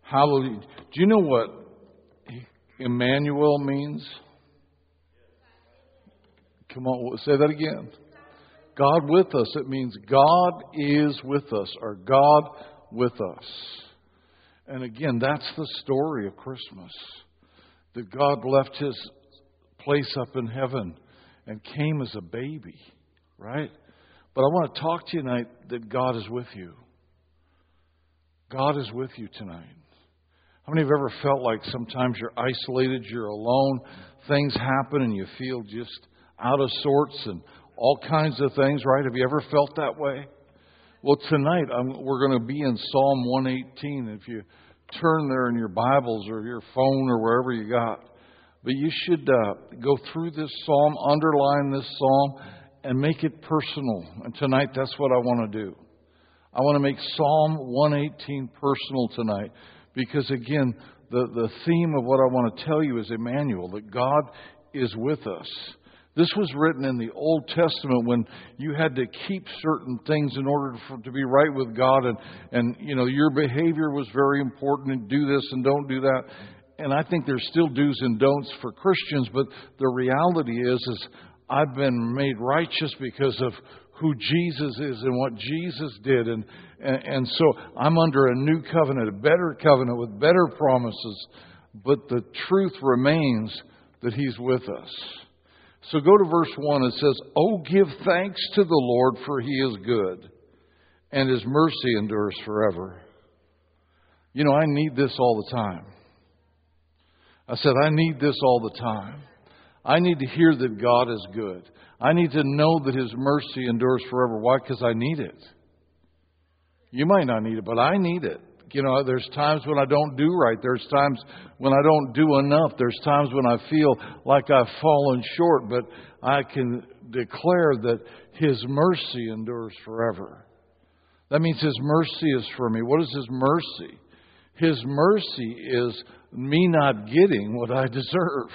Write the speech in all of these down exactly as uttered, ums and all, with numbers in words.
Hallelujah. Do you know what Emmanuel means? Come on, say that again. God with us. It means God is with us, or God with us. And again, that's the story of Christmas. That God left His place up in heaven and came as a baby, right? But I want to talk to you tonight that God is with you. God is with you tonight. How many have ever felt like sometimes you're isolated, you're alone, things happen and you feel just out of sorts and all kinds of things, right? Have you ever felt that way? Well, tonight I'm, we're going to be in Psalm one eighteen. If you turn there in your Bibles or your phone or wherever you got. But you should uh, go through this psalm, underline this psalm, and make it personal. And tonight that's what I want to do. I want to make Psalm one eighteen personal tonight. Because again, the, the theme of what I want to tell you is Emmanuel, that God is with us. This was written in the Old Testament when you had to keep certain things in order for, to be right with God. And, and, you know, your behavior was very important, and do this and don't do that. And I think there's still do's and don'ts for Christians. But the reality is, is I've been made righteous because of who Jesus is and what Jesus did. And, and, and so I'm under a new covenant, a better covenant with better promises. But the truth remains that He's with us. So go to verse one. It says, "Oh, give thanks to the Lord, for He is good, and His mercy endures forever." You know, I need this all the time. I said, I need this all the time. I need to hear that God is good. I need to know that His mercy endures forever. Why? Because I need it. You might not need it, but I need it. You know, there's times when I don't do right. There's times when I don't do enough. There's times when I feel like I've fallen short. But I can declare that His mercy endures forever. That means His mercy is for me. What is His mercy? His mercy is me not getting what I deserve.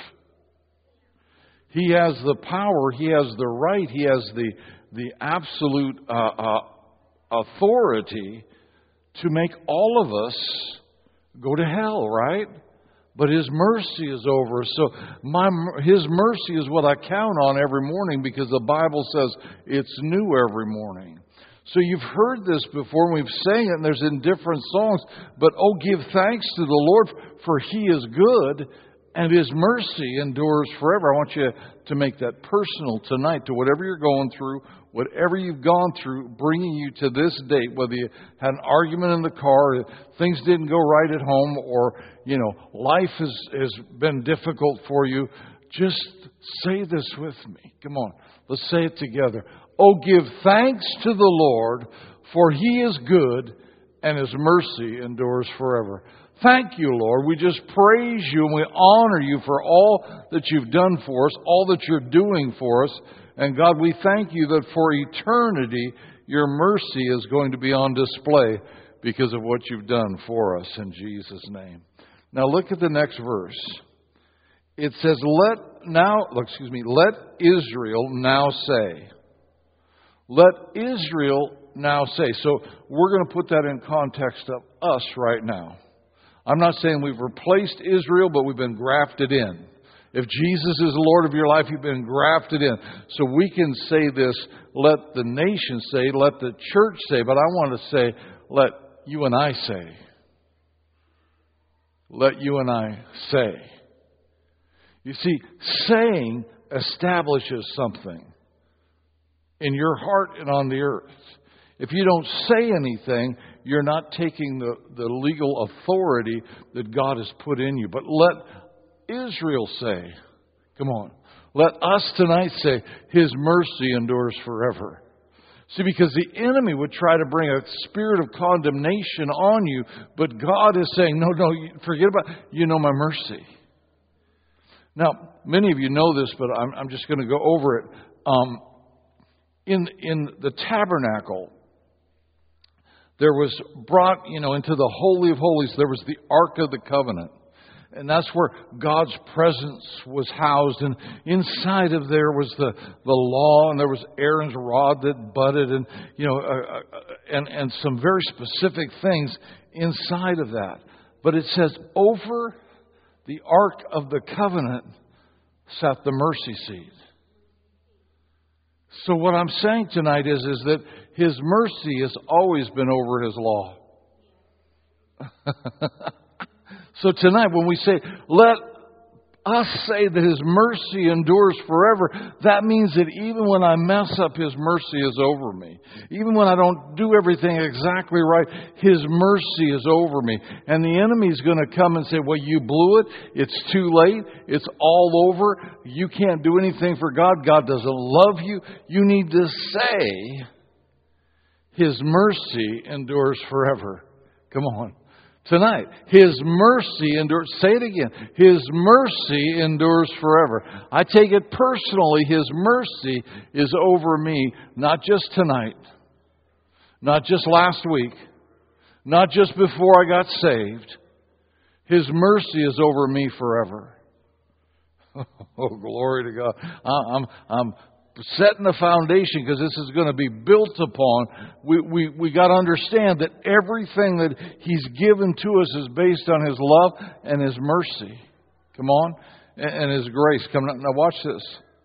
He has the power. He has the right. He has the, the absolute uh, uh, authority to make all of us go to hell, right? But His mercy is over us. So my, His mercy is what I count on every morning, because the Bible says it's new every morning. So you've heard this before, and we've sang it, and there's in different songs. But oh, give thanks to the Lord, for He is good, and His mercy endures forever. I want you to make that personal tonight to whatever you're going through, whatever you've gone through, bringing you to this date, whether you had an argument in the car, things didn't go right at home, or, you know, life has, has been difficult for you. Just say this with me. Come on, let's say it together. Oh, give thanks to the Lord, for He is good, and His mercy endures forever. Thank you, Lord. We just praise You and we honor You for all that You've done for us, all that You're doing for us. And God, we thank You that for eternity, Your mercy is going to be on display because of what You've done for us, in Jesus' name. Now look at the next verse. It says, let now, excuse me, let Israel now say. Let Israel now say. So we're going to put that in context of us right now. I'm not saying we've replaced Israel, but we've been grafted in. If Jesus is the Lord of your life, you've been grafted in. So we can say this, let the nation say, let the church say, but I want to say, let you and I say. Let you and I say. You see, saying establishes something in your heart and on the earth. If you don't say anything, you're not taking the, the legal authority that God has put in you. But let Israel say, come on, let us tonight say, His mercy endures forever. See, because the enemy would try to bring a spirit of condemnation on you, but God is saying, no, no, forget about it. You know my mercy. Now, many of you know this, but I'm, I'm just going to go over it. Um, in in the tabernacle, there was brought, you know, into the Holy of Holies, there was the Ark of the Covenant. And that's where God's presence was housed. And inside of there was the, the law, and there was Aaron's rod that budded, and, you know, uh, uh, and, and some very specific things inside of that. But it says, over the Ark of the Covenant sat the mercy seat. So what I'm saying tonight is, is that His mercy has always been over His law. So tonight when we say, let us say that His mercy endures forever, that means that even when I mess up, His mercy is over me. Even when I don't do everything exactly right, His mercy is over me. And the enemy's going to come and say, well, you blew it. It's too late. It's all over. You can't do anything for God. God doesn't love you. You need to say, His mercy endures forever. Come on. Tonight, His mercy endures. Say it again. His mercy endures forever. I take it personally. His mercy is over me, not just tonight, not just last week, not just before I got saved. His mercy is over me forever. Oh, glory to God. I'm, I'm setting the foundation because this is going to be built upon. We we we got to understand that everything that He's given to us is based on His love and His mercy. Come on, and, and His grace. Come on, now watch this.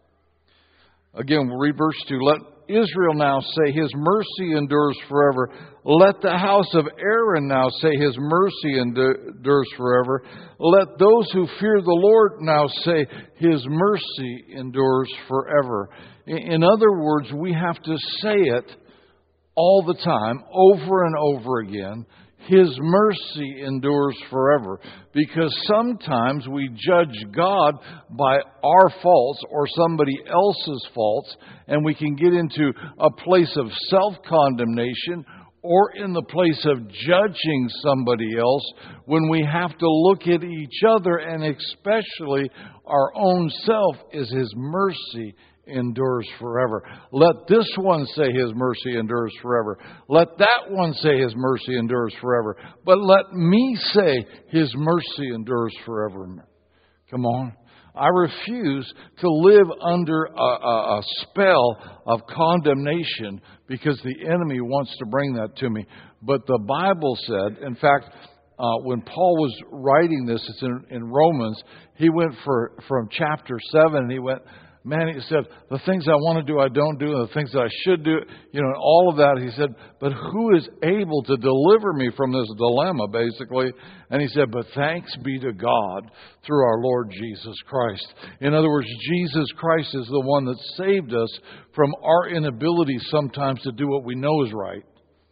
Again, we'll read verse two. Let Israel now say, His mercy endures forever. Let the house of Aaron now say, His mercy endures forever. Let those who fear the Lord now say, His mercy endures forever. In other words, we have to say it all the time, over and over again. His mercy endures forever. Because sometimes we judge God by our faults or somebody else's faults, and we can get into a place of self-condemnation or in the place of judging somebody else when we have to look at each other, and especially our own self, as His mercy endures forever. Let this one say His mercy endures forever. Let that one say His mercy endures forever. But let me say His mercy endures forever. Come on. I refuse to live under a, a, a spell of condemnation because the enemy wants to bring that to me. But the Bible said, in fact, uh, when Paul was writing this, it's in, in Romans, he went for, from chapter seven, and he went, man, he said, the things I want to do, I don't do, and the things that I should do, you know, and all of that. He said, but who is able to deliver me from this dilemma, basically? And he said, but thanks be to God through our Lord Jesus Christ. In other words, Jesus Christ is the one that saved us from our inability sometimes to do what we know is right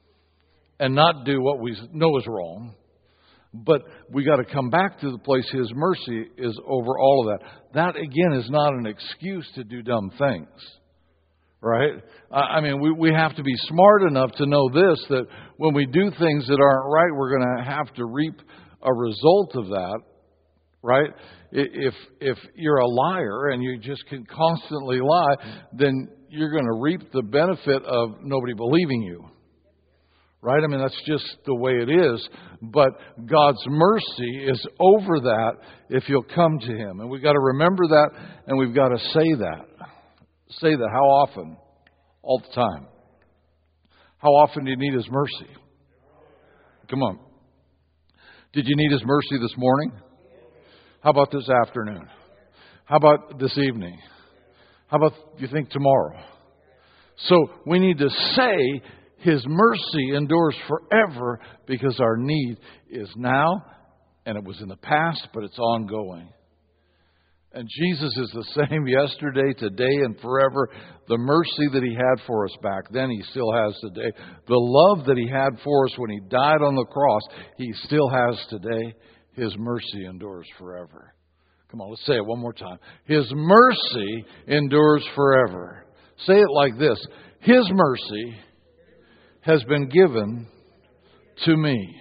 and not do what we know is wrong. But we got to come back to the place His mercy is over all of that. That, again, is not an excuse to do dumb things. Right? I mean, we, we have to be smart enough to know this, that when we do things that aren't right, we're going to have to reap a result of that. Right? If, if you're a liar and you just can constantly lie, then you're going to reap the benefit of nobody believing you. Right? I mean, that's just the way it is. But God's mercy is over that if you'll come to Him. And we've got to remember that, and we've got to say that. Say that. How often? All the time. How often do you need His mercy? Come on. Did you need His mercy this morning? How about this afternoon? How about this evening? How about, do you think, tomorrow? So we need to say, His mercy endures forever, because our need is now, and it was in the past, but it's ongoing. And Jesus is the same yesterday, today, and forever. The mercy that He had for us back then, He still has today. The love that He had for us when He died on the cross, He still has today. His mercy endures forever. Come on, let's say it one more time. His mercy endures forever. Say it like this. His mercy has been given to me.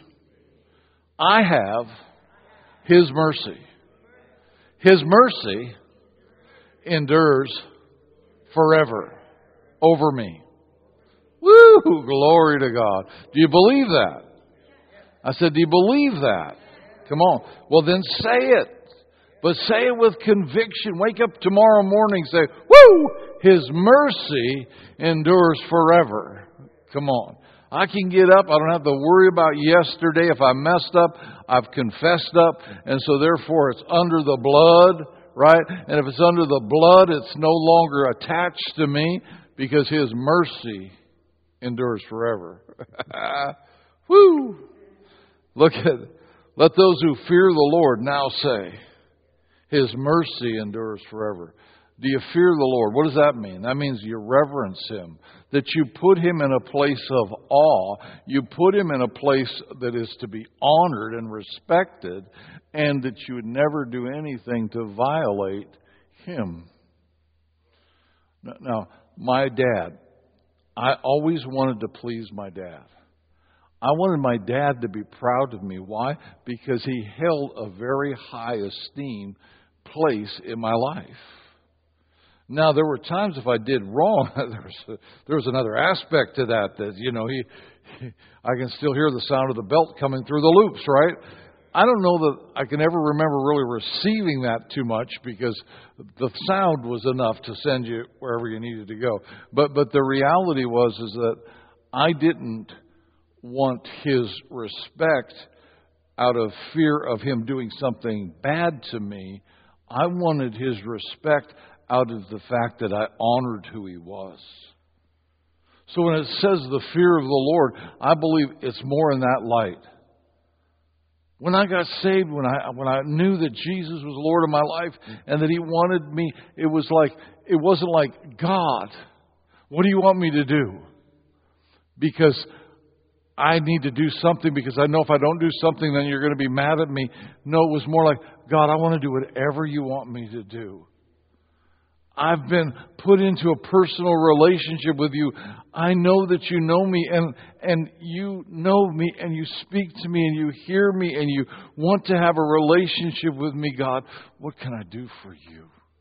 I have His mercy. His mercy endures forever over me. Woo! Glory to God. Do you believe that? I said, do you believe that? Come on. Well, then say it. But say it with conviction. Wake up tomorrow morning and say, woo! His mercy endures forever. Come on. I can get up. I don't have to worry about yesterday. If I messed up, I've confessed up. And so therefore it's under the blood, right? And if it's under the blood, it's no longer attached to me because His mercy endures forever. Woo! Look at, let those who fear the Lord now say, His mercy endures forever. Do you fear the Lord? What does that mean? That means you reverence Him. That you put Him in a place of awe. You put Him in a place that is to be honored and respected. And that you would never do anything to violate Him. Now, my dad, I always wanted to please my dad. I wanted my dad to be proud of me. Why? Because he held a very high esteem place in my life. Now, there were times if I did wrong, there was, a, there was another aspect to that, that, you know, he, he, I can still hear the sound of the belt coming through the loops, right? I don't know that I can ever remember really receiving that too much because the sound was enough to send you wherever you needed to go. But, but the reality was is that I didn't want his respect out of fear of him doing something bad to me. I wanted his respect out of the fact that I honored who he was. So when it says the fear of the Lord, I believe it's more in that light. When I got saved, when I when I knew that Jesus was Lord of my life and that He wanted me, it was like it wasn't like, God, what do you want me to do? Because I need to do something because I know if I don't do something, then you're going to be mad at me. No, it was more like, God, I want to do whatever you want me to do. I've been put into a personal relationship with you. I know that you know me and, and you know me and you speak to me and you hear me and you want to have a relationship with me, God. What can I do for you?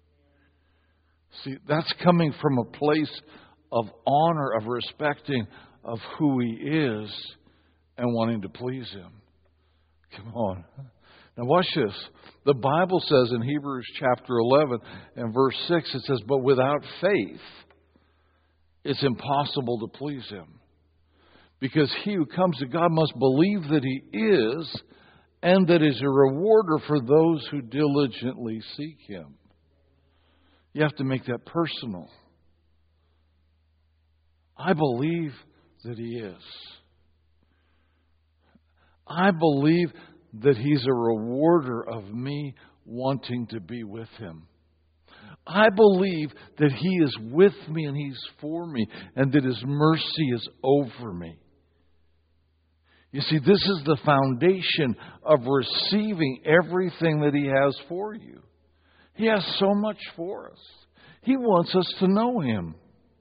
See, that's coming from a place of honor, of respecting of who He is and wanting to please Him. Come on. Now watch this. The Bible says in Hebrews chapter eleven and verse six, it says, but without faith, it's impossible to please Him. Because he who comes to God must believe that He is, and that He is a rewarder for those who diligently seek Him. You have to make that personal. I believe that He is. I believe that He's a rewarder of me wanting to be with Him. I believe that He is with me and He's for me and that His mercy is over me. You see, this is the foundation of receiving everything that He has for you. He has so much for us. He wants us to know Him.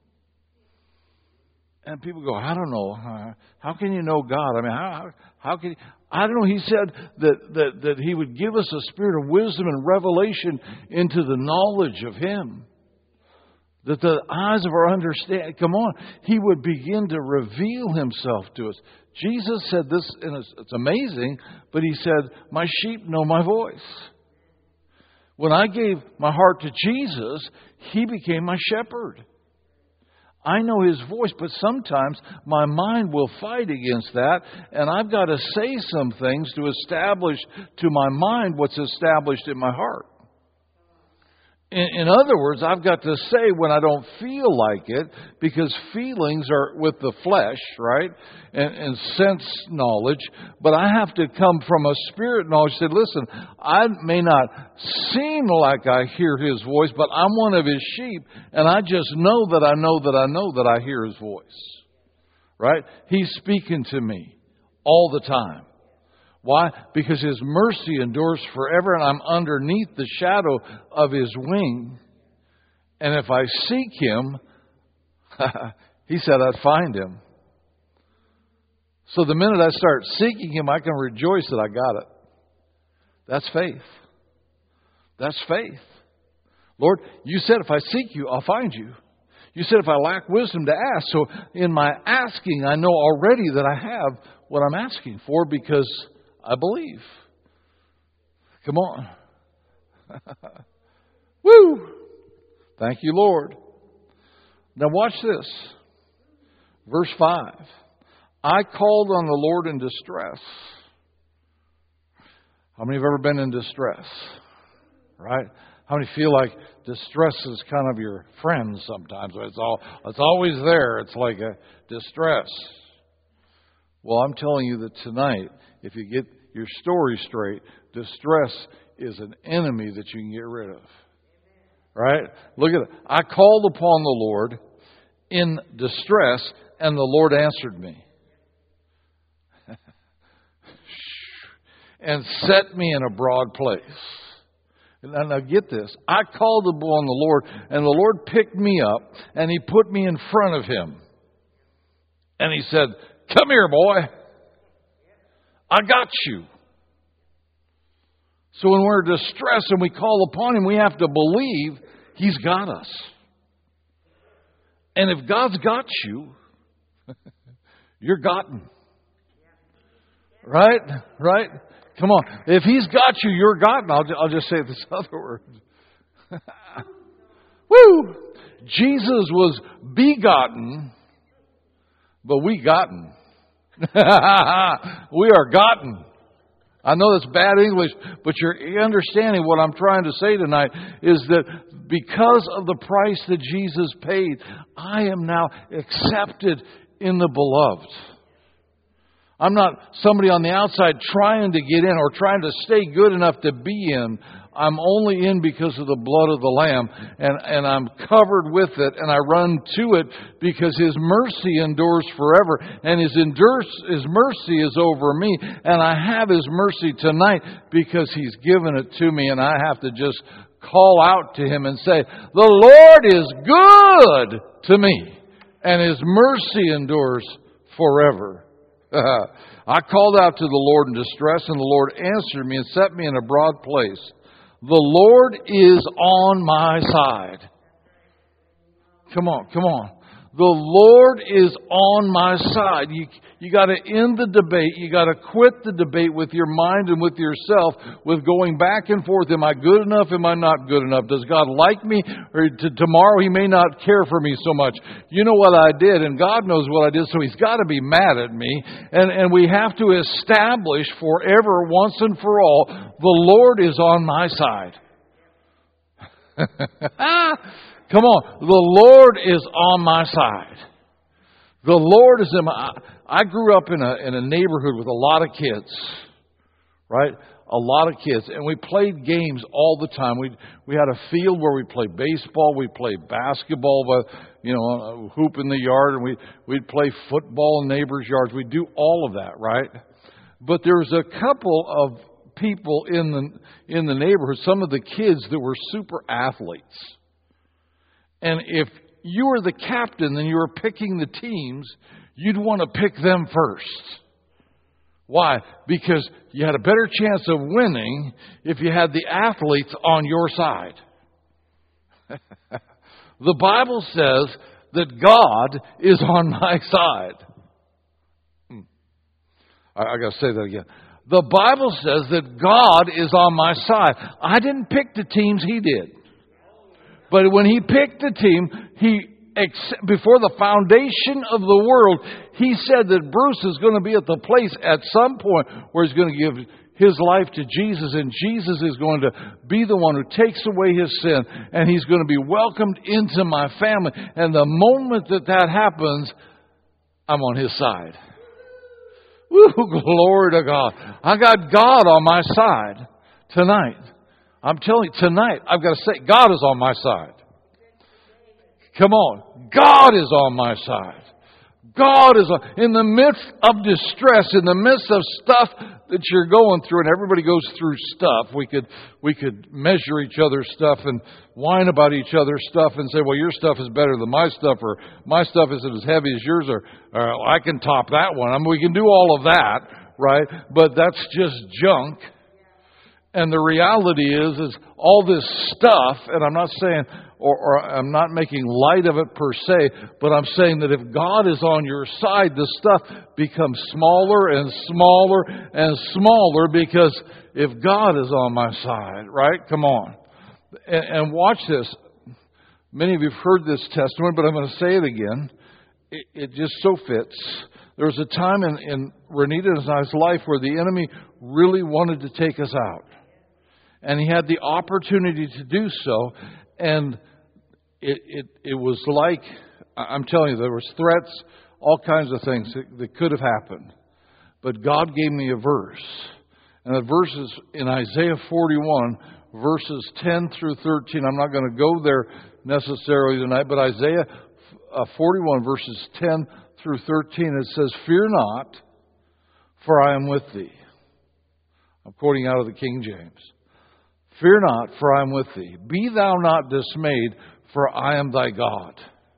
And people go, I don't know. Uh, how can you know God? I mean, how how can you? I don't know. He said that, that, that He would give us a spirit of wisdom and revelation into the knowledge of Him. That the eyes of our understanding, come on, He would begin to reveal Himself to us. Jesus said this, and it's, it's amazing, but He said, my sheep know my voice. When I gave my heart to Jesus, He became my shepherd. I know His voice, but sometimes my mind will fight against that, and I've got to say some things to establish to my mind what's established in my heart. In, in other words, I've got to say when I don't feel like it, because feelings are with the flesh, right, and, and sense knowledge, but I have to come from a spirit knowledge. Say, listen, I may not seem like I hear His voice, but I'm one of His sheep, and I just know that I know that I know that I hear His voice, right? He's speaking to me all the time. Why? Because His mercy endures forever, and I'm underneath the shadow of His wing. And if I seek Him, He said I'd find Him. So the minute I start seeking Him, I can rejoice that I got it. That's faith. That's faith. Lord, You said if I seek You, I'll find You. You said if I lack wisdom to ask. So in my asking, I know already that I have what I'm asking for because I believe. Come on. Woo! Thank You, Lord. Now watch this. Verse five. I called on the Lord in distress. How many have ever been in distress? Right? How many feel like distress is kind of your friend sometimes? It's all it's always there. It's like a distress. Well, I'm telling you that tonight, if you get your story straight, distress is an enemy that you can get rid of. Right? Look at it. I called upon the Lord in distress, and the Lord answered me. And set me in a broad place. Now, now get this. I called upon the Lord, and the Lord picked me up, and He put me in front of Him. And He said, come here, boy. I got you. So when we're distressed and we call upon Him, we have to believe He's got us. And if God's got you, you're gotten. Right? Right? Come on. If He's got you, you're gotten. I'll, I'll just say this other word. Woo! Jesus was begotten, but we gotten. We are gotten. I know that's bad English, but you're understanding what I'm trying to say tonight is that because of the price that Jesus paid, I am now accepted in the beloved. I'm not somebody on the outside trying to get in or trying to stay good enough to be in. I'm only in because of the blood of the Lamb, and, and I'm covered with it, and I run to it because His mercy endures forever, and His, endures, His mercy is over me, and I have His mercy tonight because He's given it to me, and I have to just call out to Him and say, the Lord is good to me, and His mercy endures forever. I called out to the Lord in distress, and the Lord answered me and set me in a broad place. The Lord is on my side. Come on, come on. The Lord is on my side. You, you got to end the debate. You got to quit the debate with your mind and with yourself, with going back and forth. Am I good enough? Am I not good enough? Does God like me? Or to, tomorrow He may not care for me so much. You know what I did, and God knows what I did, so He's got to be mad at me. And, and we have to establish forever, once and for all, the Lord is on my side. Come on. The Lord is on my side. The Lord is in my... I grew up in a in a neighborhood with a lot of kids. Right? A lot of kids. And we played games all the time. We we had a field where we played baseball. We played basketball, but, you know, a hoop in the yard. And we, we'd play football in neighbors' yards. We'd do all of that, right? But there was a couple of people in the in the neighborhood, some of the kids that were super athletes. And if you were the captain and you were picking the teams, you'd want to pick them first. Why? Because you had a better chance of winning if you had the athletes on your side. The Bible says that God is on my side. I, I got to say that again. The Bible says that God is on my side. I didn't pick the teams, He did. But when He picked the team, He before the foundation of the world, He said that Bruce is going to be at the place at some point where He's going to give his life to Jesus, and Jesus is going to be the one who takes away his sin, and He's going to be welcomed into my family. And the moment that that happens, I'm on His side. Woo, glory to God. I got God on my side tonight. I'm telling you, tonight, I've got to say, God is on my side. Come on. God is on my side. God is on, in the midst of distress, in the midst of stuff that you're going through, and everybody goes through stuff. We could we could measure each other's stuff and whine about each other's stuff and say, well, your stuff is better than my stuff, or my stuff isn't as heavy as yours, or, or I can top that one. I mean, we can do all of that, right? But that's just junk. And the reality is, is all this stuff, and I'm not saying, or, or I'm not making light of it per se, but I'm saying that if God is on your side, the stuff becomes smaller and smaller and smaller, because if God is on my side, right? Come on. And, and watch this. Many of you have heard this testimony, but I'm going to say it again. It, it just so fits. There was a time in, in Renita and I's life where the enemy really wanted to take us out. And he had the opportunity to do so. And it, it, it was like, I'm telling you, there was threats, all kinds of things that, that could have happened. But God gave me a verse. And the verse is in Isaiah forty-one, verses ten through thirteen. I'm not going to go there necessarily tonight, but Isaiah forty-one, verses ten through thirteen, it says, "Fear not, for I am with thee." I'm quoting out of the King James. "Fear not, for I am with thee. Be thou not dismayed, for I am thy God.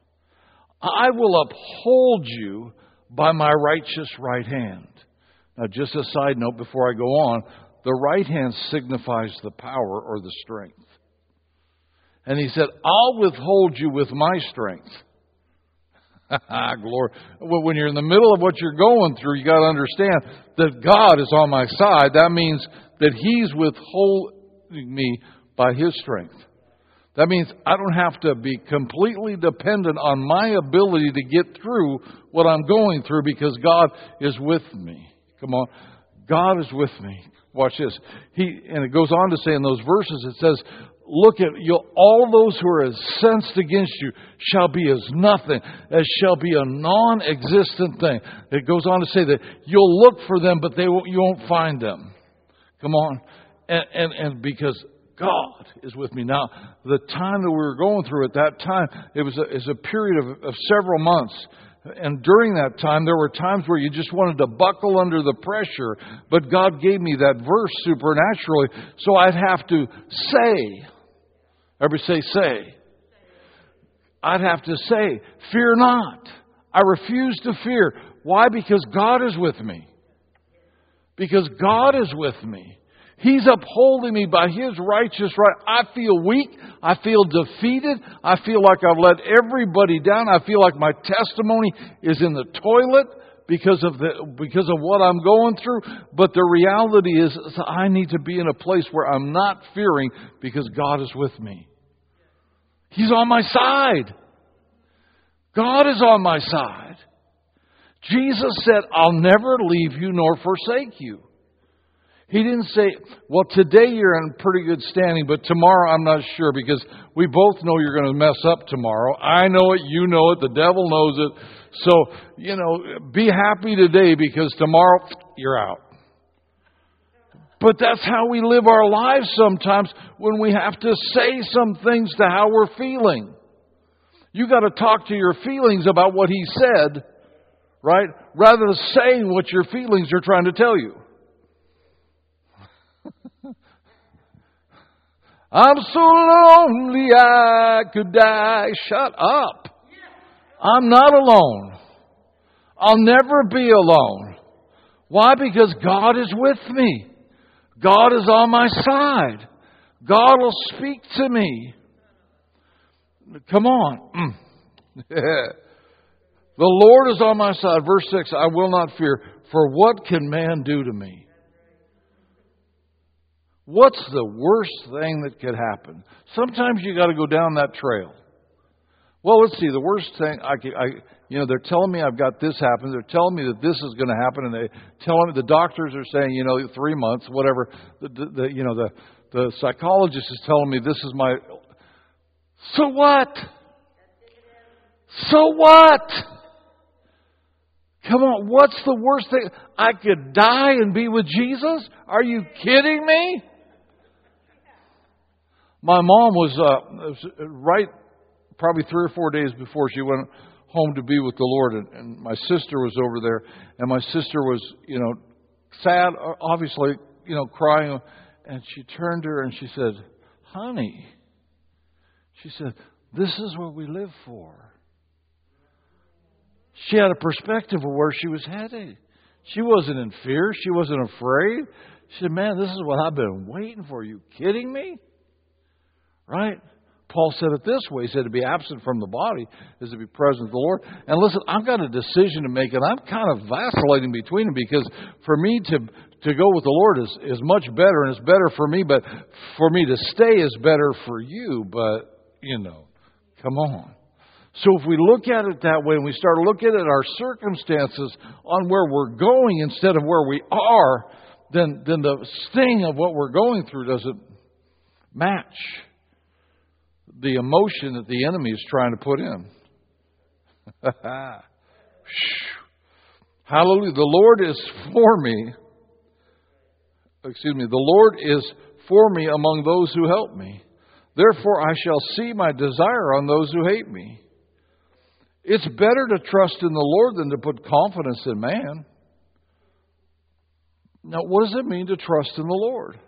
I will uphold you by my righteous right hand." Now, just a side note before I go on, the right hand signifies the power or the strength. And he said, "I'll withhold you with my strength." Glory. When you're in the middle of what you're going through, you got to understand that God is on my side. That means that He's withholding me by His strength. That means I don't have to be completely dependent on my ability to get through what I'm going through because God is with me. Come on. God is with me. Watch this. He and it goes on to say in those verses, it says, "Look at you, all those who are incensed against you shall be as nothing, as shall be a non-existent thing." It goes on to say that you'll look for them, but they won't, you won't find them. Come on. And, and, and because God is with me. Now, the time that we were going through at that time, it was a, it was a period of, of several months. And during that time, there were times where you just wanted to buckle under the pressure. But God gave me that verse supernaturally, so I'd have to say, everybody say, say. I'd have to say, "Fear not." I refuse to fear. Why? Because God is with me. Because God is with me. He's upholding me by His righteous right. I feel weak. I feel defeated. I feel like I've let everybody down. I feel like my testimony is in the toilet because of the because of what I'm going through. But the reality is, is I need to be in a place where I'm not fearing because God is with me. He's on my side. God is on my side. Jesus said, "I'll never leave you nor forsake you." He didn't say, "Well, today you're in pretty good standing, but tomorrow I'm not sure," because we both know you're going to mess up tomorrow. I know it, you know it, the devil knows it. So, you know, be happy today because tomorrow you're out. But that's how we live our lives sometimes when we have to say some things to how we're feeling. You got to talk to your feelings about what He said, right? Rather than saying what your feelings are trying to tell you. "I'm so lonely I could die." Shut up. I'm not alone. I'll never be alone. Why? Because God is with me. God is on my side. God will speak to me. Come on. The Lord is on my side. Verse six, "I will not fear, for what can man do to me?" What's the worst thing that could happen? Sometimes you got to go down that trail. Well, let's see. The worst thing I, could, I, you know, they're telling me I've got this happen. They're telling me that this is going to happen, and they telling me the doctors are saying, you know, three months, whatever. The, the, the you know, the the psychologist is telling me this is my. So what? So what? Come on, what's the worst thing? I could die and be with Jesus? Are you kidding me? My mom was, uh, was right probably three or four days before she went home to be with the Lord, and, and my sister was over there, and my sister was, you know, sad, obviously, you know, crying, and she turned to her and she said, "Honey," she said, "this is what we live for." She had a perspective of where she was headed. She wasn't in fear. She wasn't afraid. She said, "Man, this is what I've been waiting for. Are you kidding me?" Right? Paul said it this way. He said to be absent from the body is to be present with the Lord. And listen, I've got a decision to make, and I'm kind of vacillating between them because for me to to go with the Lord is, is much better, and it's better for me, but for me to stay is better for you. But, you know, come on. So if we look at it that way and we start looking at our circumstances on where we're going instead of where we are, then, then the sting of what we're going through doesn't match the emotion that the enemy is trying to put in. Hallelujah. The Lord is for me. Excuse me. The Lord is for me among those who help me. Therefore I shall see my desire on those who hate me. It's better to trust in the Lord than to put confidence in man. Now, what does it mean to trust in the Lord?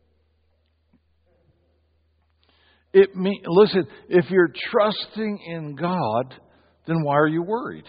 It mean, listen, if you're trusting in God, then why are you worried?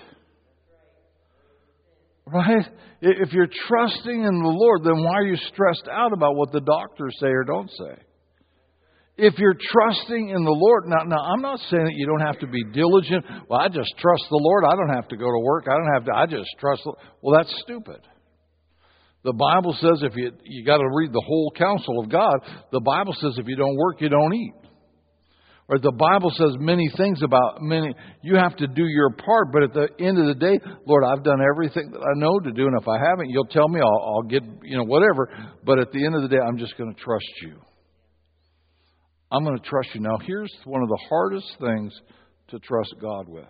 Right? If you're trusting in the Lord, then why are you stressed out about what the doctors say or don't say? If you're trusting in the Lord, now, now I'm not saying that you don't have to be diligent. Well, I just trust the Lord. I don't have to go to work. I don't have to. I just trust. The, well, that's stupid. The Bible says if you you got to read the whole counsel of God. The Bible says if you don't work, you don't eat. Or the Bible says many things about many. You have to do your part, but at the end of the day, Lord, I've done everything that I know to do, and if I haven't, you'll tell me. I'll, I'll get you know whatever. But at the end of the day, I'm just going to trust you. I'm going to trust you. Now, here's one of the hardest things to trust God with.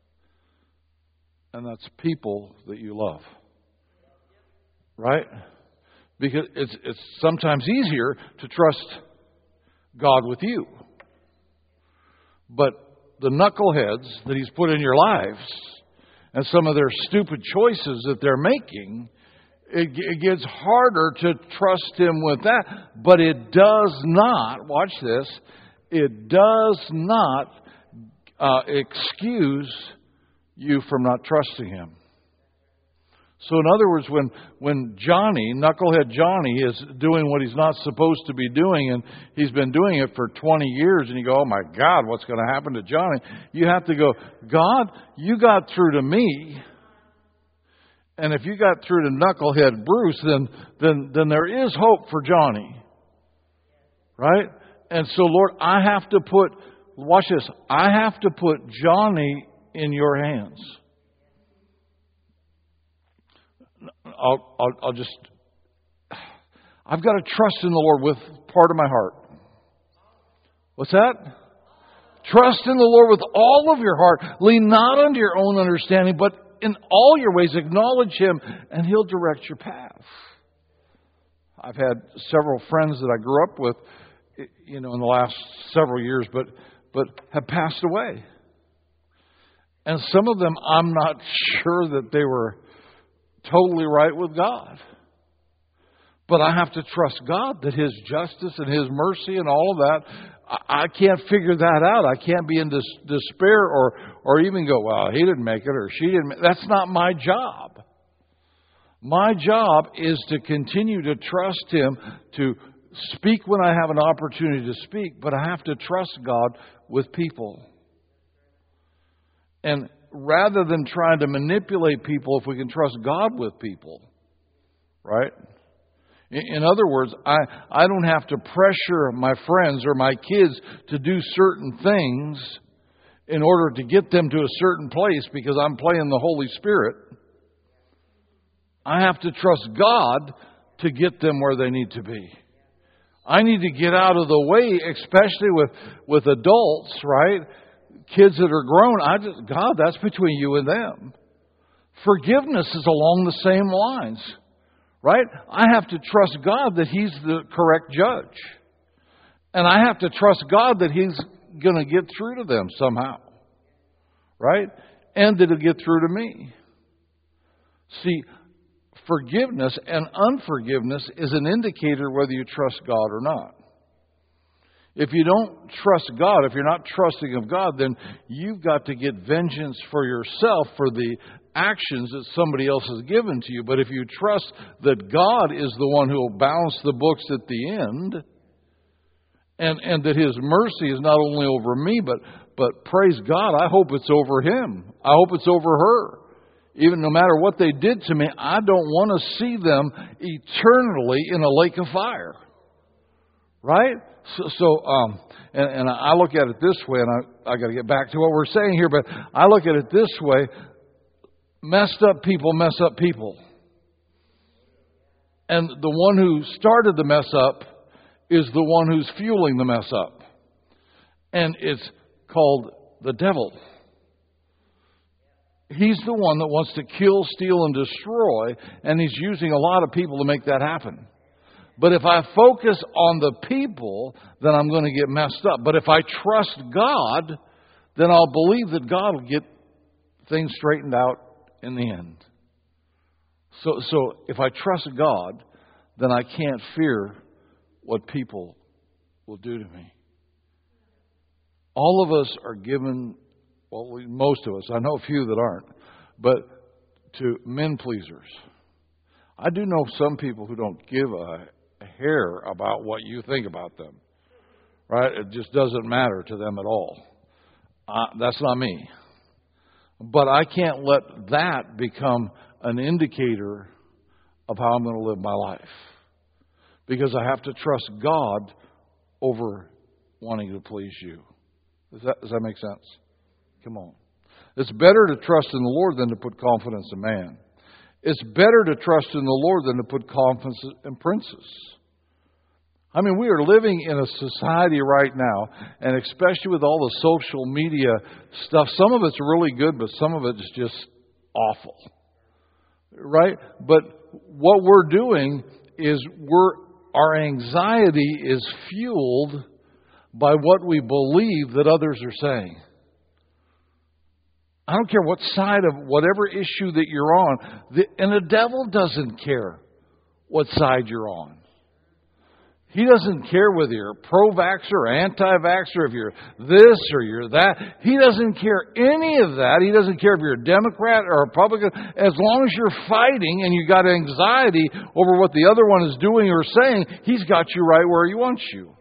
And that's people that you love. Right? Because it's it's sometimes easier to trust God with you. But the knuckleheads that He's put in your lives and some of their stupid choices that they're making, It, it gets harder to trust Him with that. But it does not, watch this, it does not uh, excuse you from not trusting Him. So in other words, when, when Johnny, knucklehead Johnny, is doing what he's not supposed to be doing, and he's been doing it for twenty years, and you go, oh my God, what's going to happen to Johnny? You have to go, God, you got through to me. And if you got through to knucklehead Bruce, then, then, then there is hope for Johnny. Right? And so, Lord, I have to put, watch this, I have to put Johnny in your hands. I'll, I'll, I'll just, I've got to trust in the Lord with part of my heart. What's that? Trust in the Lord with all of your heart. Lean not unto your own understanding, but in all your ways, acknowledge Him, and He'll direct your path. I've had several friends that I grew up with, you know, in the last several years, but but have passed away. And some of them, I'm not sure that they were totally right with God. But I have to trust God that His justice and His mercy and all of that, I can't figure that out. I can't be in this despair or or even go, well, he didn't make it or she didn't make it. That's not my job. My job is to continue to trust Him, to speak when I have an opportunity to speak, but I have to trust God with people. And rather than trying to manipulate people, if we can trust God with people, right? In other words, I, I don't have to pressure my friends or my kids to do certain things in order to get them to a certain place because I'm playing the Holy Spirit. I have to trust God to get them where they need to be. I need to get out of the way, especially with, with adults, right? Kids that are grown. I just, God, that's between you and them. Forgiveness is along the same lines. Right? I have to trust God that He's the correct judge. And I have to trust God that He's going to get through to them somehow. Right? And that He'll get through to me. See, forgiveness and unforgiveness is an indicator whether you trust God or not. If you don't trust God, if you're not trusting of God, then you've got to get vengeance for yourself for the actions that somebody else has given to you. But if you trust that God is the one who will balance the books at the end, and, and that His mercy is not only over me, but, but praise God, I hope it's over him. I hope it's over her. Even no matter what they did to me, I don't want to see them eternally in a lake of fire. Right? So, so um, and, and I look at it this way, and I, I got to get back to what we're saying here, but I look at it this way. Messed up people mess up people. And the one who started the mess up is the one who's fueling the mess up. And it's called the devil. He's the one that wants to kill, steal, and destroy, and he's using a lot of people to make that happen. But if I focus on the people, then I'm going to get messed up. But if I trust God, then I'll believe that God will get things straightened out in the end. So, so if I trust God, then I can't fear what people will do to me. All of us are given, well, most of us, I know a few that aren't, but to men pleasers. I do know some people who don't give a hair about what you think about them. Right? It just doesn't matter to them at all. Uh, that's not me. But I can't let that become an indicator of how I'm going to live my life. Because I have to trust God over wanting to please you. Does that, does that make sense? Come on. It's better to trust in the Lord than to put confidence in man. It's better to trust in the Lord than to put confidence in princes. I mean, we are living in a society right now, and especially with all the social media stuff, some of it's really good, but some of it's just awful. Right? But what we're doing is we're our anxiety is fueled by what we believe that others are saying. I don't care what side of whatever issue that you're on, the, and the devil doesn't care what side you're on. He doesn't care whether you're pro-vaxxer or anti-vaxxer, if you're this or you're that. He doesn't care any of that. He doesn't care if you're a Democrat or a Republican. As long as you're fighting and you got anxiety over what the other one is doing or saying, he's got you right where he wants you.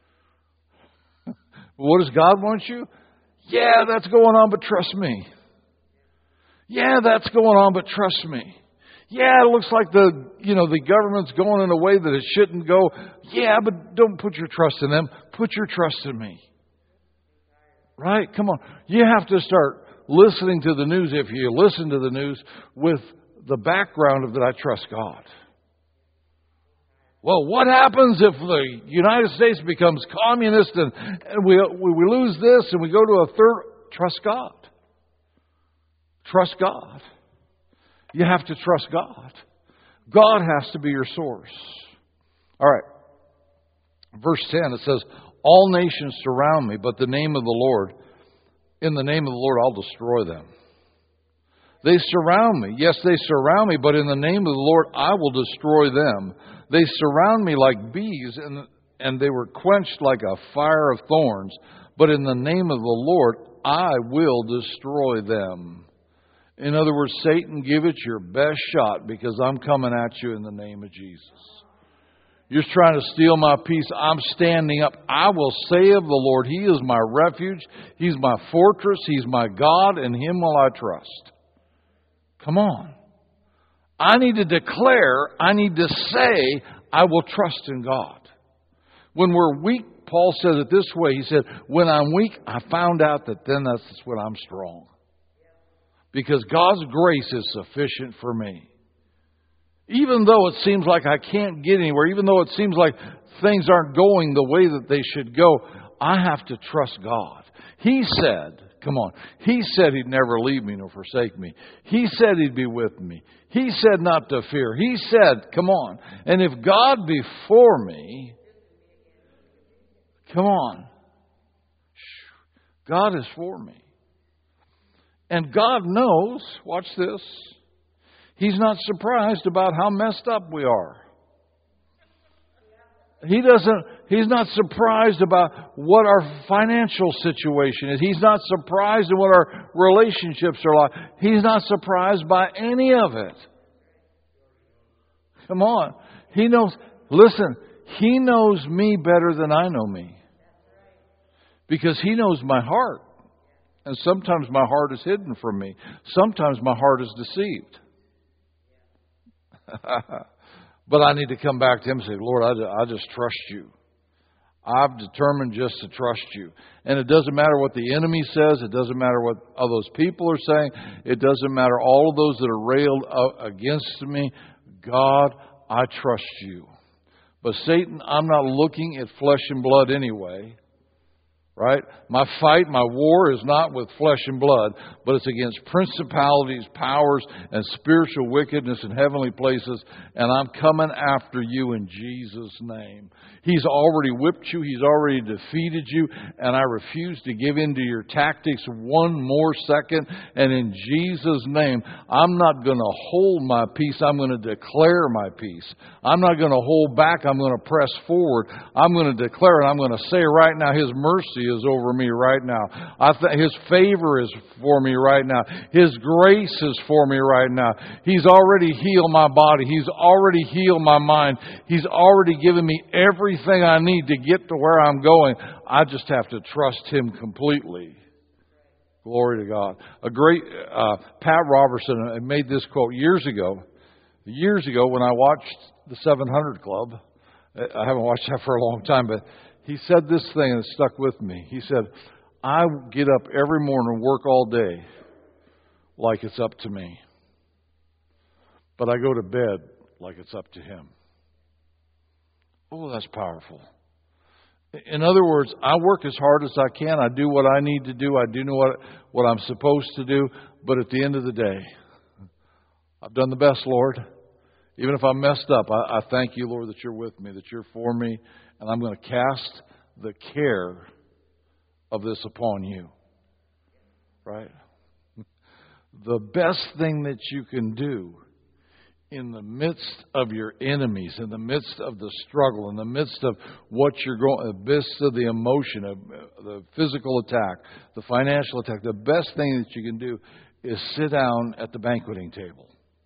What does God want you? Yeah, that's going on, but trust me. Yeah, that's going on, but trust me. Yeah, it looks like the, you know, the government's going in a way that it shouldn't go. Yeah, but don't put your trust in them. Put your trust in me. Right? Come on. You have to start listening to the news, if you listen to the news, with the background of that I trust God. Well, what happens if the United States becomes communist and, and we, we we lose this and we go to a third? Trust God. Trust God. You have to trust God. God has to be your source. All right. Verse ten, it says, all nations surround me, but the name of the Lord, in the name of the Lord, I'll destroy them. They surround me. Yes, they surround me, but in the name of the Lord, I will destroy them. They surround me like bees, and, and they were quenched like a fire of thorns. But in the name of the Lord, I will destroy them. In other words, Satan, give it your best shot because I'm coming at you in the name of Jesus. You're trying to steal my peace. I'm standing up. I will say of the Lord, He is my refuge. He's my fortress. He's my God. In Him will I trust. Come on. I need to declare, I need to say, I will trust in God. When we're weak, Paul says it this way. He said, when I'm weak, I found out that then that's when I'm strong. Because God's grace is sufficient for me. Even though it seems like I can't get anywhere, even though it seems like things aren't going the way that they should go, I have to trust God. He said, come on, He said He'd never leave me nor forsake me. He said He'd be with me. He said not to fear. He said, come on. And if God be for me, come on. God is for me. And God knows, watch this, He's not surprised about how messed up we are. He doesn't, He's not surprised about what our financial situation is. He's not surprised at what our relationships are like. He's not surprised by any of it. Come on. He knows, listen, He knows me better than I know me. Because He knows my heart. And sometimes my heart is hidden from me. Sometimes my heart is deceived. But I need to come back to Him and say, Lord, I, I just trust You. I've determined just to trust you. And it doesn't matter what the enemy says. It doesn't matter what all those people are saying. It doesn't matter all of those that are railed against me. God, I trust you. But Satan, I'm not looking at flesh and blood anyway. Right? My fight, my war is not with flesh and blood, but it's against principalities, powers, and spiritual wickedness in heavenly places. And I'm coming after you in Jesus' name. He's already whipped you. He's already defeated you. And I refuse to give in to your tactics one more second. And in Jesus' name, I'm not going to hold my peace. I'm going to declare my peace. I'm not going to hold back. I'm going to press forward. I'm going to declare, and I'm going to say right now, His mercy is over me right now. I th- His favor is for me right now. His grace is for me right now. He's already healed my body. He's already healed my mind. He's already given me everything I need to get to where I'm going. I just have to trust Him completely. Glory to God. A great uh, Pat Robertson made this quote years ago. Years ago when I watched the seven hundred Club. I haven't watched that for a long time, but he said this thing and it stuck with me. He said, I get up every morning and work all day like it's up to me. But I go to bed like it's up to Him. Oh, that's powerful. In other words, I work as hard as I can. I do what I need to do. I do know what, what I'm supposed to do. But at the end of the day, I've done the best, Lord. Even if I messed up, I, I thank you, Lord, that you're with me, that you're for me. And I'm going to cast the care of this upon you. Right? The best thing that you can do in the midst of your enemies, in the midst of the struggle, in the midst of what you're going, in the midst of the emotion, of the physical attack, the financial attack, the best thing that you can do is sit down at the banqueting table.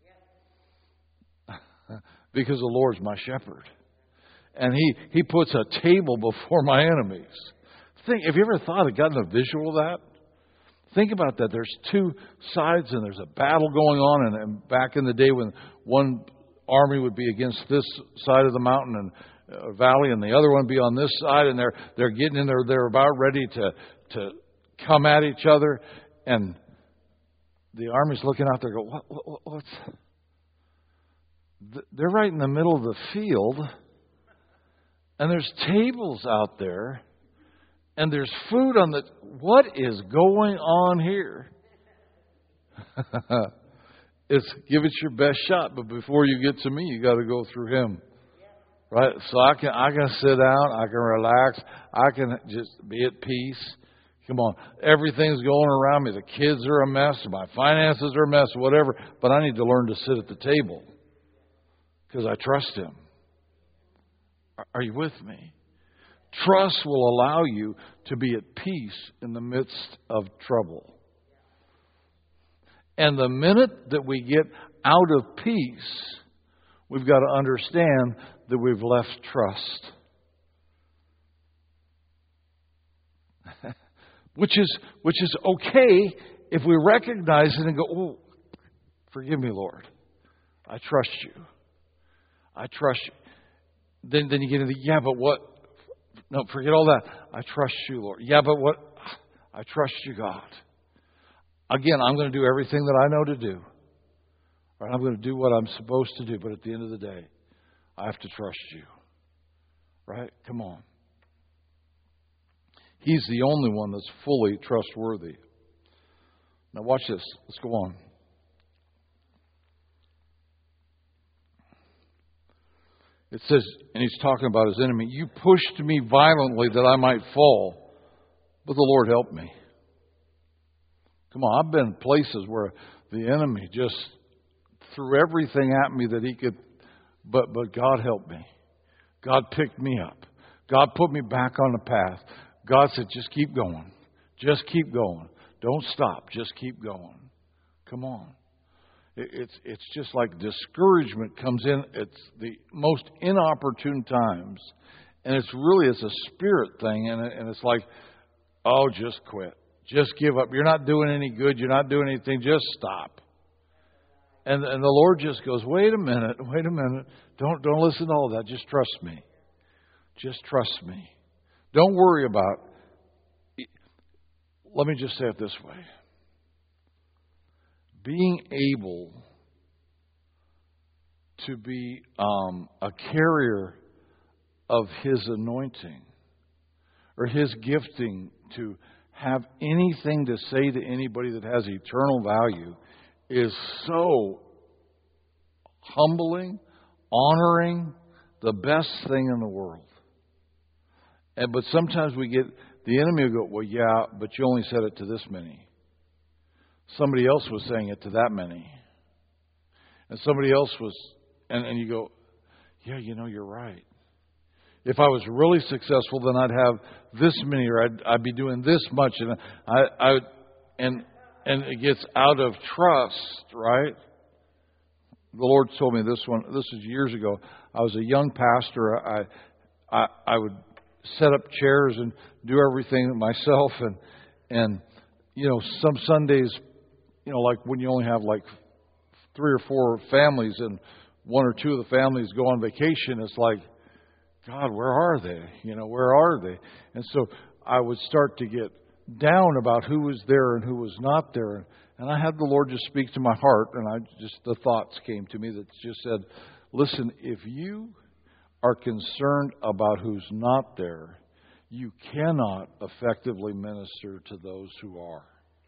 Because the Lord's my shepherd. And he, he puts a table before my enemies. Think, have you ever thought of gotten a visual of that? Think about that. There's two sides and there's a battle going on. And, and back in the day when one army would be against this side of the mountain and uh, valley and the other one be on this side, and they're they're getting in there, they're about ready to to come at each other, and the army's looking out there, go, what, what what's? They're right in the middle of the field, and there's tables out there, and there's food on the. What is going on here? It's give it your best shot, but before you get to me, you got to go through Him, right? So I can I can sit down, I can relax, I can just be at peace. Come on, everything's going around me. The kids are a mess, my finances are a mess, whatever. But I need to learn to sit at the table because I trust Him. Are you with me? Trust will allow you to be at peace in the midst of trouble. And the minute that we get out of peace, we've got to understand that we've left trust. Which is which is okay if we recognize it and go, oh, forgive me, Lord. I trust you. I trust you. Then, then you get into, yeah, but what? No, forget all that. I trust you, Lord. Yeah, but what? I trust you, God. Again, I'm going to do everything that I know to do. Right? I'm going to do what I'm supposed to do. But at the end of the day, I have to trust you. Right? Come on. He's the only one that's fully trustworthy. Now watch this. Let's go on. It says, and he's talking about his enemy, you pushed me violently that I might fall, but the Lord helped me. Come on, I've been in places where the enemy just threw everything at me that he could, but but God helped me. God picked me up. God put me back on the path. God said, just keep going. Just keep going. Don't stop. Just keep going. Come on. It's it's just like discouragement comes in at the most inopportune times. And it's really, it's a spirit thing. And, and it's like, oh, just quit. Just give up. You're not doing any good. You're not doing anything. Just stop. And and the Lord just goes, wait a minute. Wait a minute. Don't, don't listen to all that. Just trust me. Just trust me. Don't worry about, let me just say it this way. Being able to be um, a carrier of His anointing or His gifting to have anything to say to anybody that has eternal value is so humbling, honoring, the best thing in the world. And but sometimes we get, the enemy will go, well, yeah, but you only said it to this many. Somebody else was saying it to that many. And somebody else was, and, and you go, yeah, you know, you're right. If I was really successful, then I'd have this many, or I'd, I'd be doing this much, and I, I, and and it gets out of trust, right? The Lord told me this one. This was years ago. I was a young pastor. I, I, I would set up chairs and do everything myself, and and you know, some Sundays, you know, like when you only have like three or four families, and one or two of the families go on vacation, it's like, God, where are they? You know, where are they? And so I would start to get down about who was there and who was not there. And I had the Lord just speak to my heart, and I just, the thoughts came to me that just said, listen, if you are concerned about who's not there, you cannot effectively minister to those who are.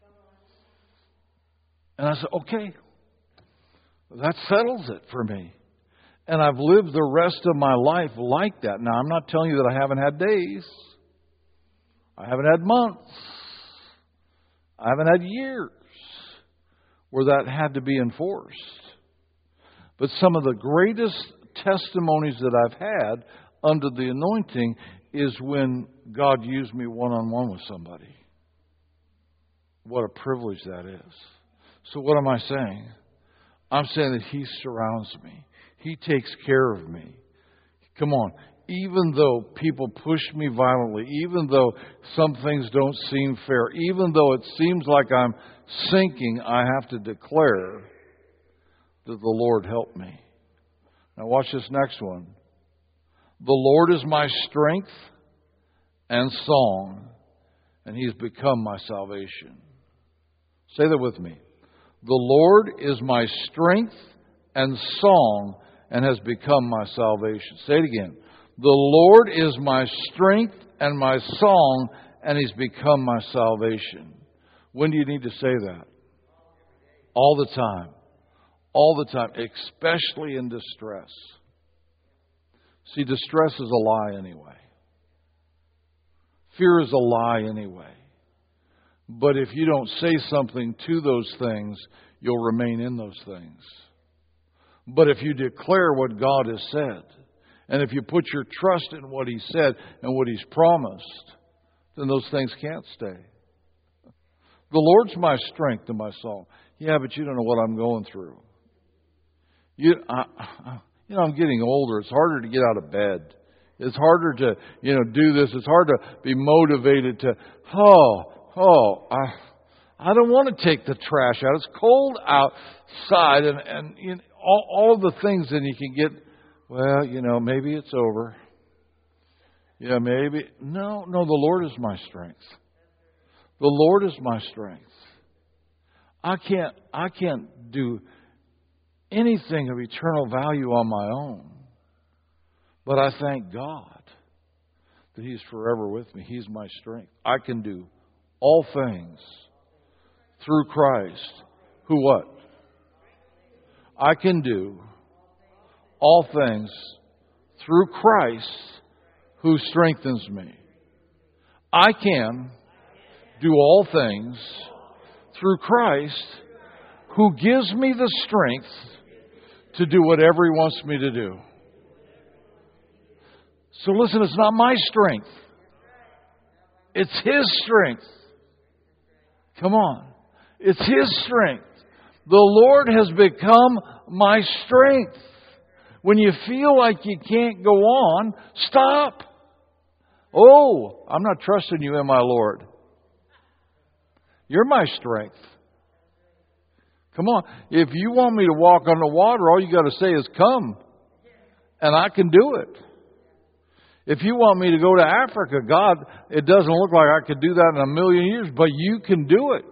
And I said, okay, that settles it for me. And I've lived the rest of my life like that. Now, I'm not telling you that I haven't had days. I haven't had months. I haven't had years where that had to be enforced. But some of the greatest testimonies that I've had under the anointing is when God used me one-on-one with somebody. What a privilege that is. So what am I saying? I'm saying that He surrounds me. He takes care of me. Come on. Even though people push me violently, even though some things don't seem fair, even though it seems like I'm sinking, I have to declare that the Lord helped me. Now watch this next one. The Lord is my strength and song, and He's become my salvation. Say that with me. The Lord is my strength and song, and has become my salvation. Say it again. The Lord is my strength and my song, and He's become my salvation. When do you need to say that? All the time. All the time, especially in distress. See, distress is a lie anyway. Fear is a lie anyway. But if you don't say something to those things, you'll remain in those things. But if you declare what God has said, and if you put your trust in what He said and what He's promised, then those things can't stay. The Lord's my strength and my song. Yeah, but you don't know what I'm going through. You, I, you know, I'm getting older. It's harder to get out of bed. It's harder to, you know, do this. It's hard to be motivated to, oh, oh, I, I don't want to take the trash out. It's cold outside, and and you know, all, all the things, and you can get, well, you know, maybe it's over. Yeah, maybe. No, no, the Lord is my strength. The Lord is my strength. I can't, I can't do anything of eternal value on my own. But I thank God that He's forever with me. He's my strength. I can do all things through Christ. Who what? I can do all things through Christ who strengthens me. I can do all things through Christ who gives me the strength to do whatever He wants me to do. So listen, it's not my strength. It's His strength. Come on. It's His strength. The Lord has become my strength. When you feel like you can't go on, stop. Oh, I'm not trusting you in my Lord. You're my strength. Come on. If you want me to walk on the water, all you got to say is come. And I can do it. If you want me to go to Africa, God, it doesn't look like I could do that in a million years, but you can do it.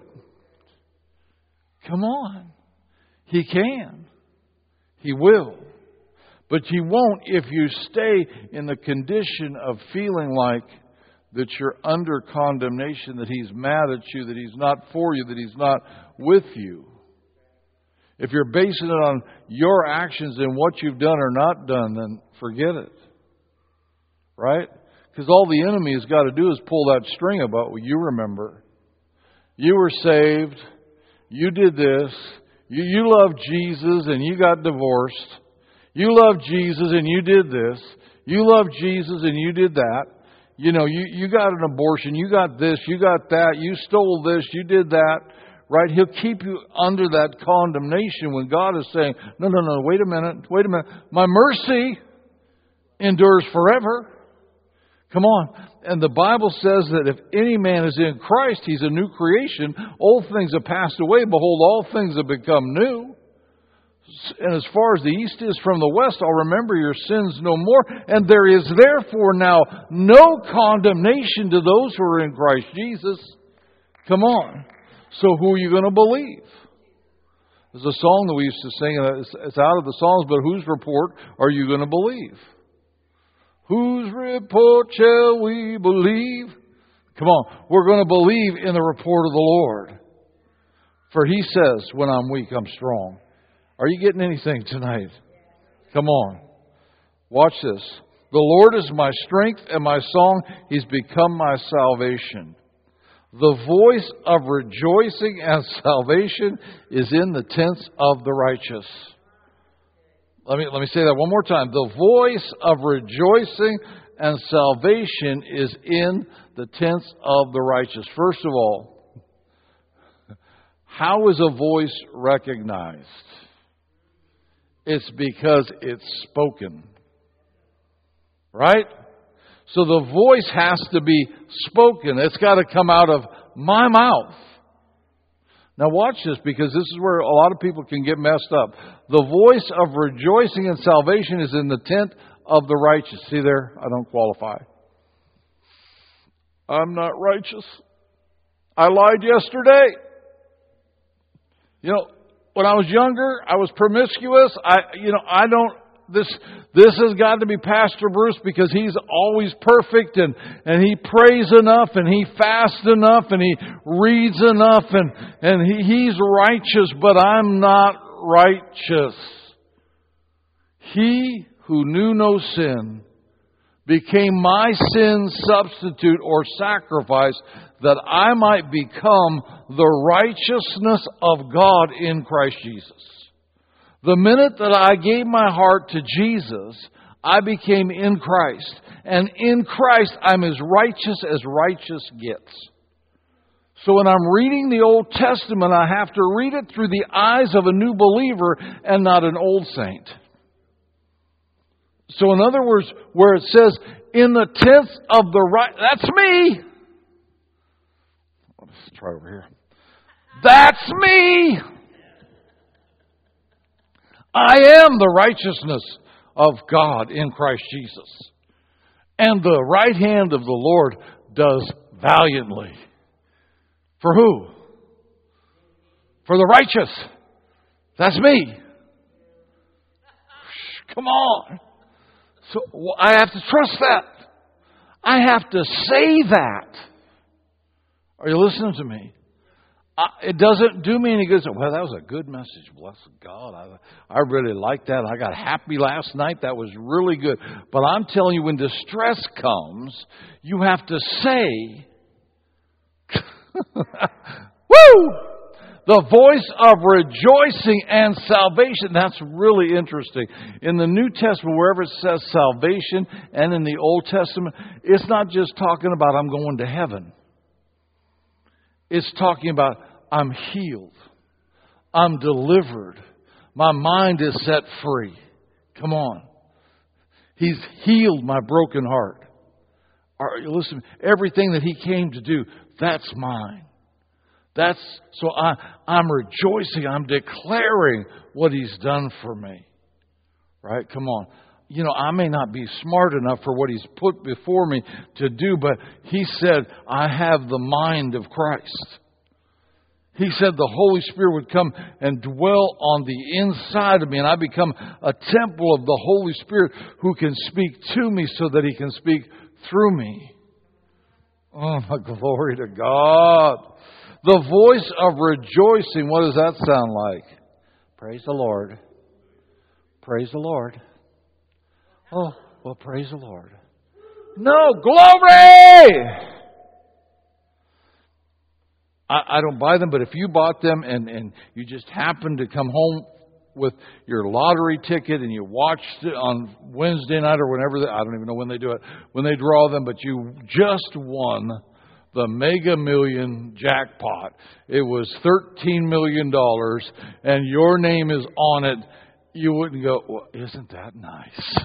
Come on. He can. He will. But you won't if you stay in the condition of feeling like that you're under condemnation, that He's mad at you, that He's not for you, that He's not with you. If you're basing it on your actions and what you've done or not done, then forget it. Right? Because all the enemy has got to do is pull that string about what you remember. You were saved. You did this. You, you loved Jesus and you got divorced. You loved Jesus and you did this. You loved Jesus and you did that. You know, you, you got an abortion. You got this. You got that. You stole this. You did that. Right? He'll keep you under that condemnation when God is saying, no, no, no, wait a minute. Wait a minute. My mercy endures forever. Come on. And the Bible says that if any man is in Christ, he's a new creation. Old things have passed away. Behold, all things have become new. And as far as the east is from the west, I'll remember your sins no more. And there is therefore now no condemnation to those who are in Christ Jesus. Come on. So who are you going to believe? There's a song that we used to sing. It's out of the Psalms, but whose report are you going to believe? Whose report shall we believe? Come on. We're going to believe in the report of the Lord. For He says, when I'm weak, I'm strong. Are you getting anything tonight? Come on. Watch this. The Lord is my strength and my song. He's become my salvation. The voice of rejoicing and salvation is in the tents of the righteous. Let me, let me say that one more time. The voice of rejoicing and salvation is in the tents of the righteous. First of all, how is a voice recognized? It's because it's spoken. Right? So the voice has to be spoken. It's got to come out of my mouth. Now watch this, because this is where a lot of people can get messed up. The voice of rejoicing and salvation is in the tent of the righteous. See there? I don't qualify. I'm not righteous. I lied yesterday. You know, when I was younger, I was promiscuous. I, you know, I don't, this, this has got to be Pastor Bruce, because he's always perfect and, and he prays enough and he fasts enough and he reads enough and, and he, he's righteous, but I'm not righteous. He who knew no sin became my sin substitute or sacrifice, that I might become the righteousness of God in Christ Jesus. The minute that I gave my heart to Jesus, I became in Christ. And in Christ, I'm as righteous as righteous gets. So when I'm reading the Old Testament, I have to read it through the eyes of a new believer and not an old saint. So in other words, where it says, in the tents of the right, that's me. Let's try over here. That's me. I am the righteousness of God in Christ Jesus. And the right hand of the Lord does valiantly. For who? For the righteous. That's me. Come on. So I have to trust that. I have to say that. Are you listening to me? I, it doesn't do me any good. Well, that was a good message. Bless God. I, I really liked that. I got happy last night. That was really good. But I'm telling you, when distress comes, you have to say, woo! The voice of rejoicing and salvation. That's really interesting. In the New Testament, wherever it says salvation, and in the Old Testament, it's not just talking about I'm going to heaven. It's talking about I'm healed. I'm delivered. My mind is set free. Come on. He's healed my broken heart. Are you listening? Everything that He came to do, that's mine. That's so I, I'm rejoicing. I'm declaring what He's done for me. Right? Come on. you know, I may not be smart enough for what He's put before me to do, but He said, I have the mind of Christ. He said the Holy Spirit would come and dwell on the inside of me, and I become a temple of the Holy Spirit who can speak to me so that He can speak through me. Oh, my glory to God. The voice of rejoicing, what does that sound like? Praise the Lord. Praise the Lord. Oh, well, praise the Lord. No, glory! I, I don't buy them, but if you bought them and, and you just happened to come home with your lottery ticket and you watched it on Wednesday night or whenever, they, I don't even know when they do it, when they draw them, but you just won the Mega Million jackpot. It was thirteen million dollars and your name is on it. You wouldn't go, well, isn't that nice?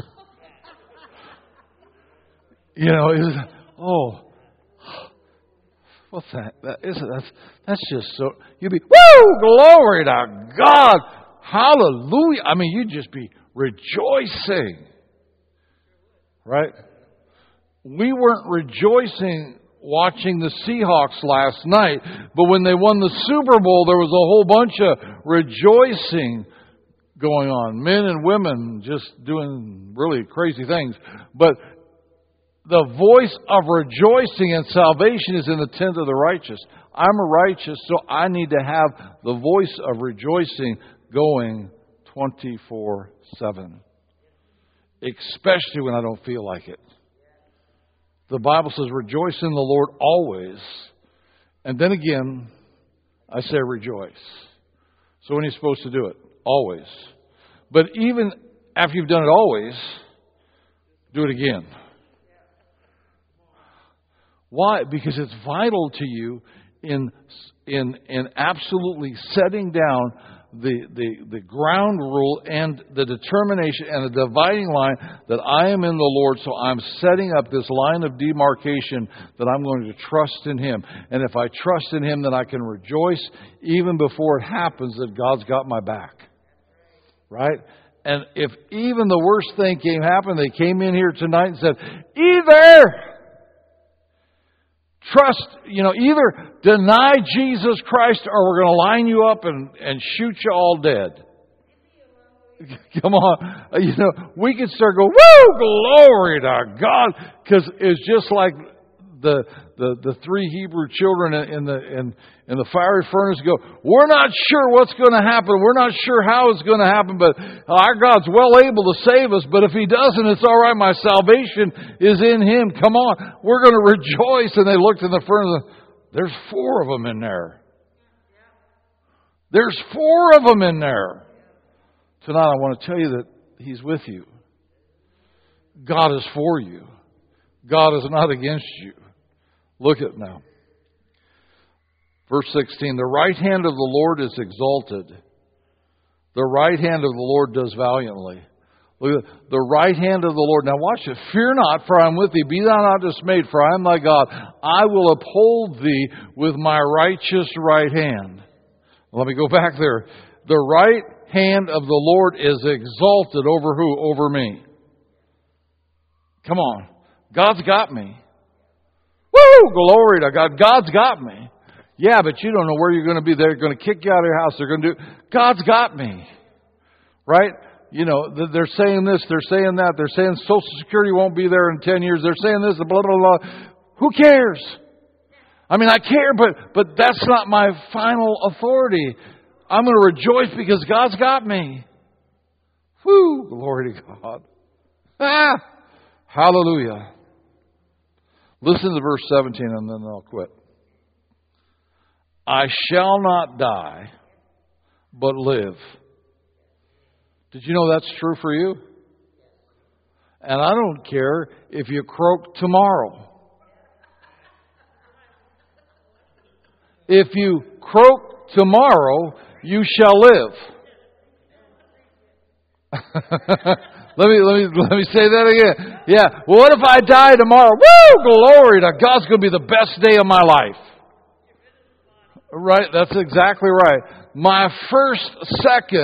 You know, is oh, what's that? That is that's that's just so. You'd be woo, glory to God, hallelujah. I mean, you'd just be rejoicing, right? We weren't rejoicing watching the Seahawks last night, but when they won the Super Bowl, there was a whole bunch of rejoicing going on. Men and women just doing really crazy things. But the voice of rejoicing and salvation is in the tent of the righteous. I'm a righteous, so I need to have the voice of rejoicing going twenty-four seven. Especially when I don't feel like it. The Bible says, rejoice in the Lord always. And then again, I say rejoice. So when are you supposed to do it? Always. But even after you've done it always, do it again. Why? Because it's vital to you in in in absolutely setting down the, the, the ground rule and the determination and the dividing line that I am in the Lord, so I'm setting up this line of demarcation that I'm going to trust in Him. And if I trust in Him, then I can rejoice even before it happens that God's got my back. Right? And if even the worst thing came happen, they came in here tonight and said, either trust, you know, either deny Jesus Christ or we're going to line you up and, and shoot you all dead. Come on. You know, we could start going, woo, glory to God. Because it's just like the, the, the three Hebrew children in the, in, in the fiery furnace go, we're not sure what's going to happen. We're not sure how it's going to happen, but our God's well able to save us. But if He doesn't, it's all right. My salvation is in Him. Come on. We're going to rejoice. And they looked in the furnace. There's four of them in there. There's four of them in there. Tonight I want to tell you that He's with you. God is for you. God is not against you. Look at now. Verse sixteen, the right hand of the Lord is exalted. The right hand of the Lord does valiantly. Look at the right hand of the Lord. Now watch it. Fear not, for I am with thee. Be thou not dismayed, for I am thy God. I will uphold thee with my righteous right hand. Let me go back there. The right hand of the Lord is exalted over who? Over me. Come on. God's got me. Woo! Glory to God. God's got me. Yeah, but you don't know where you're going to be. They're going to kick you out of your house. They're going to do... God's got me. Right? You know, they're saying this. They're saying that. They're saying Social Security won't be there in ten years. They're saying this, blah, blah, blah. Who cares? I mean, I care, but, but that's not my final authority. I'm going to rejoice because God's got me. Woo! Glory to God. Ah! Hallelujah. Listen to verse seventeen and then I'll quit. I shall not die, but live. Did you know that's true for you? And I don't care if you croak tomorrow. If you croak tomorrow, you shall live. let me let me let me say that again. Yeah. Well, what if I die tomorrow? Woo! Glory to God. It's going to be the best day of my life. Right? That's exactly right. My first second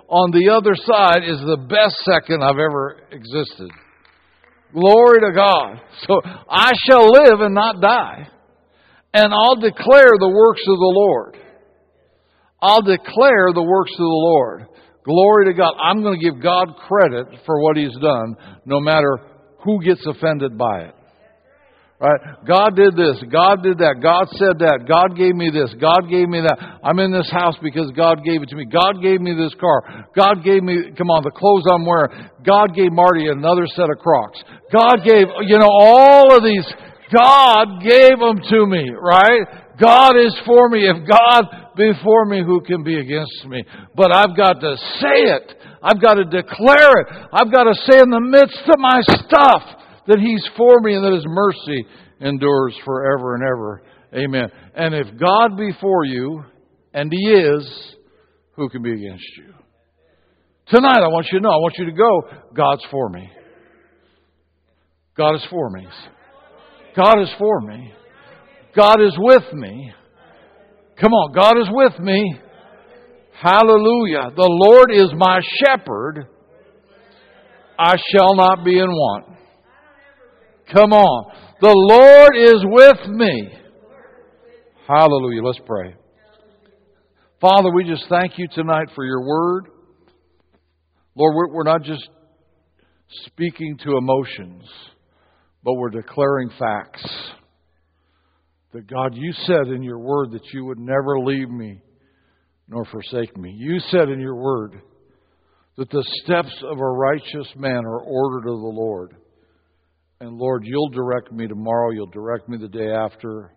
on the other side is the best second I've ever existed. Glory to God. So I shall live and not die. And I'll declare the works of the Lord. I'll declare the works of the Lord. Glory to God. I'm going to give God credit for what He's done, no matter who gets offended by it. Right? God did this. God did that. God said that. God gave me this. God gave me that. I'm in this house because God gave it to me. God gave me this car. God gave me, come on, the clothes I'm wearing. God gave Marty another set of Crocs. God gave, you know, all of these. God gave them to me, right? God is for me. If God be for me, who can be against me? But I've got to say it. I've got to declare it. I've got to say in the midst of my stuff that He's for me and that His mercy endures forever and ever. Amen. And if God be for you, and He is, who can be against you? Tonight I want you to know, I want you to go, God's for me. God is for me. God is for me. God is with me. Come on, God is with me. Hallelujah. The Lord is my shepherd. I shall not be in want. Come on. The Lord is with me. Hallelujah. Let's pray. Father, we just thank You tonight for Your word. Lord, we're, we're not just speaking to emotions, but we're declaring facts. That God, You said in Your word that You would never leave me nor forsake me. You said in Your word that the steps of a righteous man are ordered of the Lord. And Lord, You'll direct me tomorrow. You'll direct me the day after.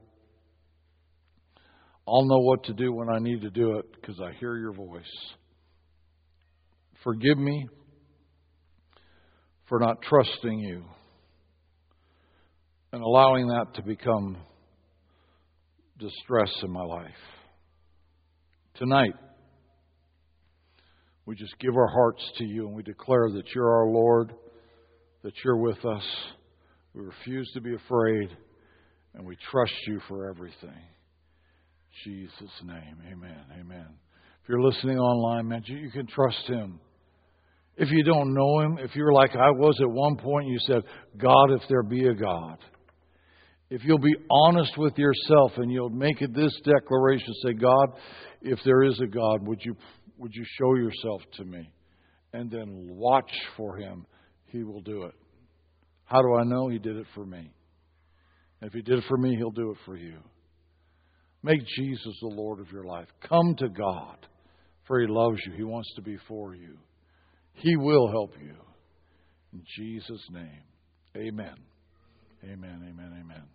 I'll know what to do when I need to do it because I hear Your voice. Forgive me for not trusting You and allowing that to become distress in my life. Tonight, we just give our hearts to You and we declare that You're our Lord, that You're with us. We refuse to be afraid, and we trust You for everything. In Jesus' name, amen, amen. If you're listening online, man, you can trust Him. If you don't know Him, if you're like I was at one point, you said, God, if there be a God. If you'll be honest with yourself and you'll make it this declaration, say, God, if there is a God, would you would you show Yourself to me? And then watch for Him. He will do it. How do I know? He did it for me. If He did it for me, He'll do it for you. Make Jesus the Lord of your life. Come to God, for He loves you. He wants to be for you. He will help you. In Jesus' name, amen. Amen, amen, amen.